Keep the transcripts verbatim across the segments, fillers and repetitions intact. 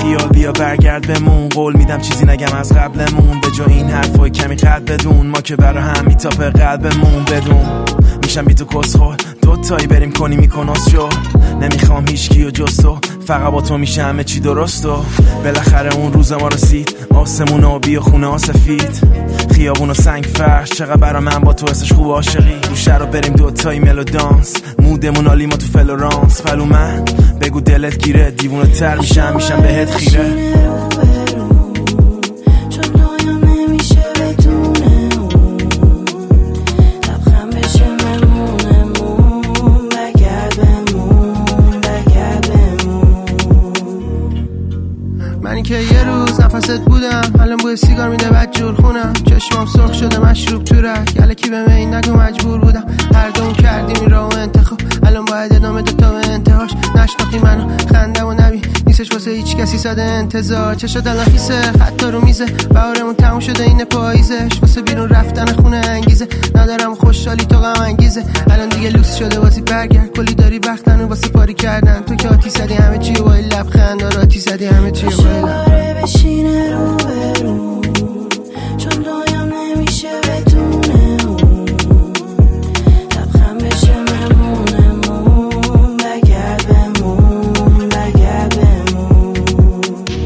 خیال بیا برگرد بمون، قول میدم چیزی نگم از قبلمون، به جا این حرفای کمی قد بدون، ما که برا هم میتاپ قلبمون بدون، میشم بی تو کسخور دوتایی بریم کنی میکناس شو، نمیخوام هیچکی و جز تو، فقط با تو میشه همه چی درست و بالاخره اون روز ما رسید، آسمون آبی و خونه ها سفید، خیابون و سنگ فرش، چقدر برا من با تو حسش خوب عاشقی، رو شهر رو بریم دوتایی ملو دانس، مودمون عالی ما تو فلورانس، پلو من بگو دلت گیره، دیوونه تر میشم میشم بهت خیره. منی که یه روز نفست بودم، الان بوی سیگار میده بعد جور خونم، چشمام سرخ شده مشروب تو رک، یلکی به این نگو مجبور بودم، هر دوم کردیم این راهو انتخاب، الان باید ادامه داد تا به انتهاش، نشناختی منو خندم و نبی نیستش واسه هیچ کسی ساده انتظار، چشات الان خیسه خطا رو میزه، بهارمون تموم شده این پاییزش، واسه بیرون رفتن خونه انگیزه ندارم، خوشحالی تو غم انگیزه، الان دیگه لوس شده واسه برگرد، کلی داری بختن و واسه پاری کردن، تو که آتی زدی همه چی با لبخند، آتی زدی همه چی با بشینه رو برو، چون دایم نمیشه بدونه اون، لبخند بشه ممونمون، بگرد بمون بگرد بمون.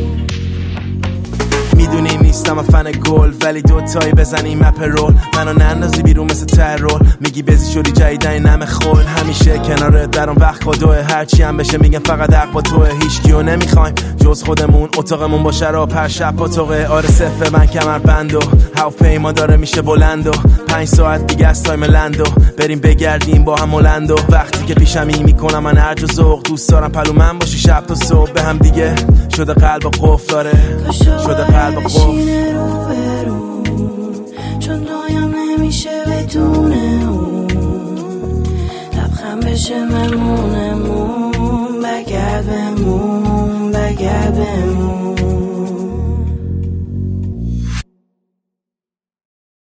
میدونی نیستم فن گل، ولی دوتایی بزنیم اپ رول، منو نندازی بیرون مثل ترول، میگی بزی شوری جایدن نم خول، همیشه کنار درم وقت کدوه، هرچی هم بشه میگم فقط حق با توه، هیچ کیو نمیخوایم جز خودمون، اتاقمون با شراب هر شب پاتوقه، آره صفه من کمر بندو، هواپیما داره میشه بلندو، پنج ساعت دیگه از تایم لندو، بریم بگردیم با هم هلندو، وقتی که پیشمی میکنم من هرج و ذوق، دوست دارم پلو من باشی شب تا صبح، به هم دیگه شده قلب و قفل داره، شده قلب و قفل، چون دایم نمیشه بدونه اون، لبخند بشه ممونمون، بگرد بمون بگرد بمون.